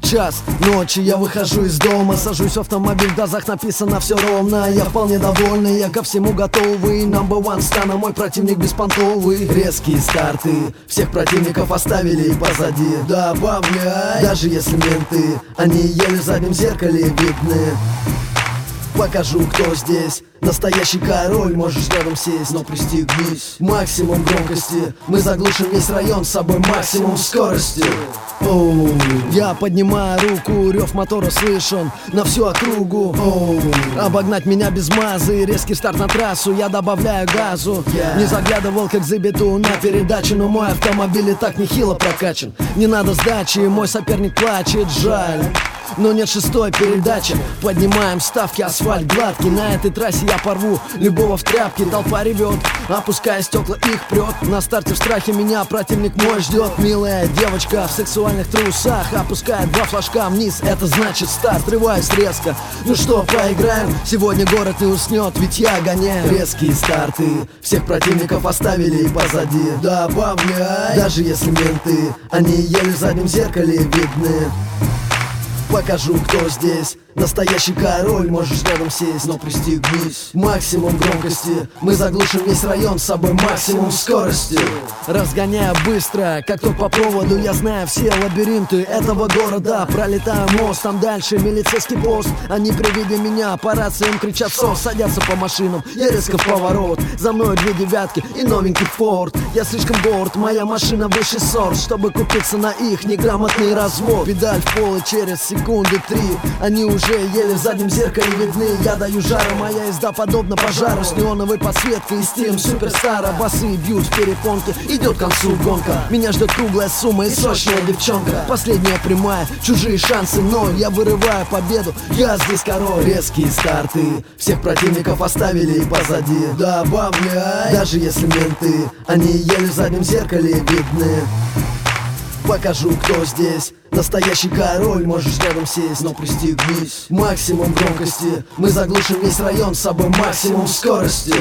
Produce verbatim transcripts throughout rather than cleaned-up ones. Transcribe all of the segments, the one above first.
час ночи, я выхожу из дома, сажусь в автомобиль, в глазах написано все ровно. Я вполне довольный, я ко всему готовый. Number one стана, мой противник беспонтовый. Резкие старты, всех противников оставили позади. Добавляй, даже если менты, они еле в заднем зеркале видны. Покажу, кто здесь настоящий король, можешь рядом сесть, но пристегнись. Максимум громкости, мы заглушим весь район, с собой максимум скорости. Оу, я поднимаю руку, рев мотора слышен на всю округу. Оу, обогнать меня без мазы, резкий старт на трассу, я добавляю газу. yeah. Не заглядывал как забиту на передачу, но мой автомобиль и так нехило прокачан. Не надо сдачи, мой соперник плачет, жаль, но нет шестой передачи. Поднимаем ставки, асфальт гладкий. На этой трассе я порву любого в тряпке. Толпа ревет, опуская стекла, их прет. На старте в страхе меня противник мой ждет. Милая девочка в сексуальных трусах опускает два флажка вниз, это значит старт. Срываюсь резко, ну что, поиграем? Сегодня город не уснет, ведь я гоняю. Резкие старты, всех противников оставили позади. Добавляй, даже если менты, они еле в заднем зеркале видны. Покажу, кто здесь настоящий король, можешь рядом сесть, но пристегнись. Максимум громкости, мы заглушим весь район, с собой максимум скорости. Разгоняю быстро, как тот по проводу, я знаю все лабиринты этого города. Пролетаю мост, там дальше милицейский пост. Они при виде меня по рациям кричат «сос», садятся по машинам, я резко в поворот. За мной две девятки и новенький форд. Я слишком горд, моя машина выше сорт, чтобы купиться на их неграмотный развод. Педаль в пол и через секунды три они уже еле в заднем зеркале видны. Я даю жару, моя езда подобна пожару, с неоновой подсветкой и стилем суперстара. Басы бьют в перепонки, идет к концу гонка. Меня ждет круглая сумма и сочная девчонка. Последняя прямая, чужие шансы ноль. Я вырываю победу, я здесь король. Резкие старты, всех противников оставили позади. Добавляй, даже если менты, они еле в заднем зеркале видны. Покажу, кто здесь настоящий король, можешь рядом сесть, но пристегнись. Максимум громкости, мы заглушим весь район, с собой максимум скорости.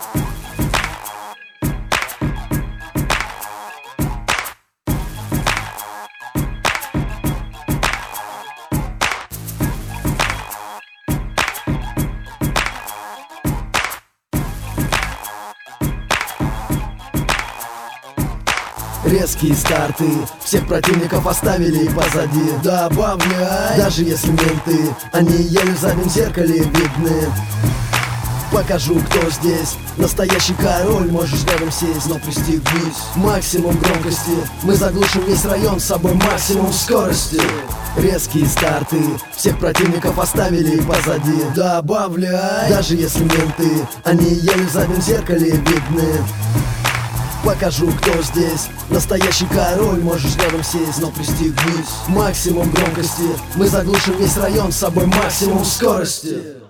Резкие старты, всех противников оставили позади. Добавляй, даже если менты, они еле в заднем зеркале видны. Покажу, кто здесь настоящий король, можешь рядом сесть, но пристегнись. Максимум громкости, мы заглушим весь район, с собой максимум скорости. Резкие старты, всех противников оставили позади. Добавляй, даже если менты, они еле в заднем зеркале видны. Покажу, кто здесь настоящий король, можешь рядом сесть, но пристегнись. Максимум громкости, мы заглушим весь район, с собой максимум скорости.